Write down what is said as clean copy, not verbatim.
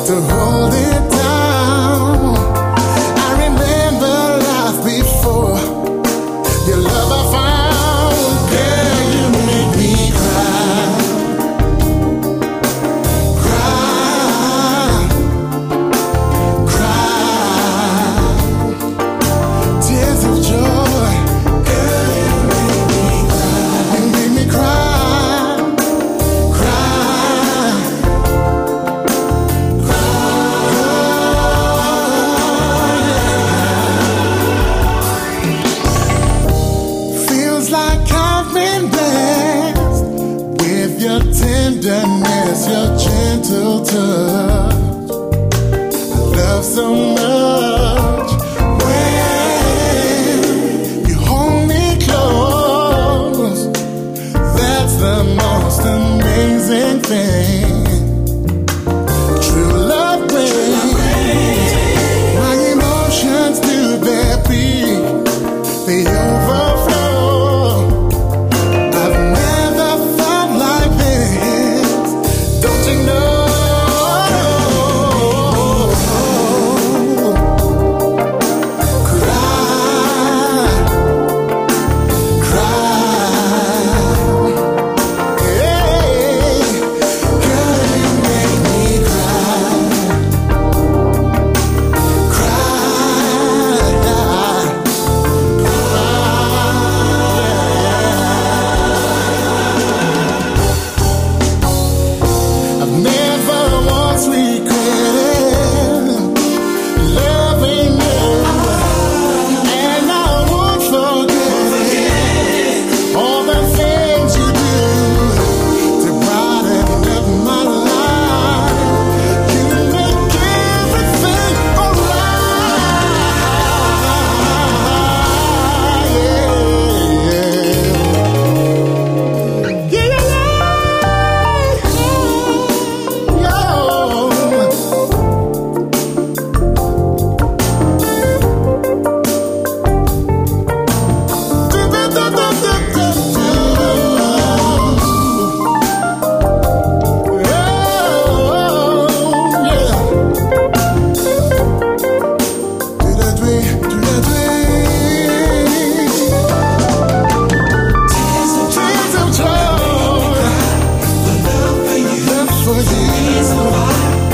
to hold it down. I remember life before your love I found. Girl, you make me cry, cry, cry. Tears of joy. Girl, you make me cry. You make me cry, cry, cry. Feels like I've been blessed with your tenderness, your gentle touch. I love so much when you hold me close. That's the most amazing thing. True love brings my emotions to their peak. They overflow. I've never felt like this. Don't you know? Cry, cry. Hey, girl, you make me cry, cry, I've never once regretted loving you, and I won't forget all the things you do to brighten up my life. You make everything alright. Yeah, yeah, yeah. For you.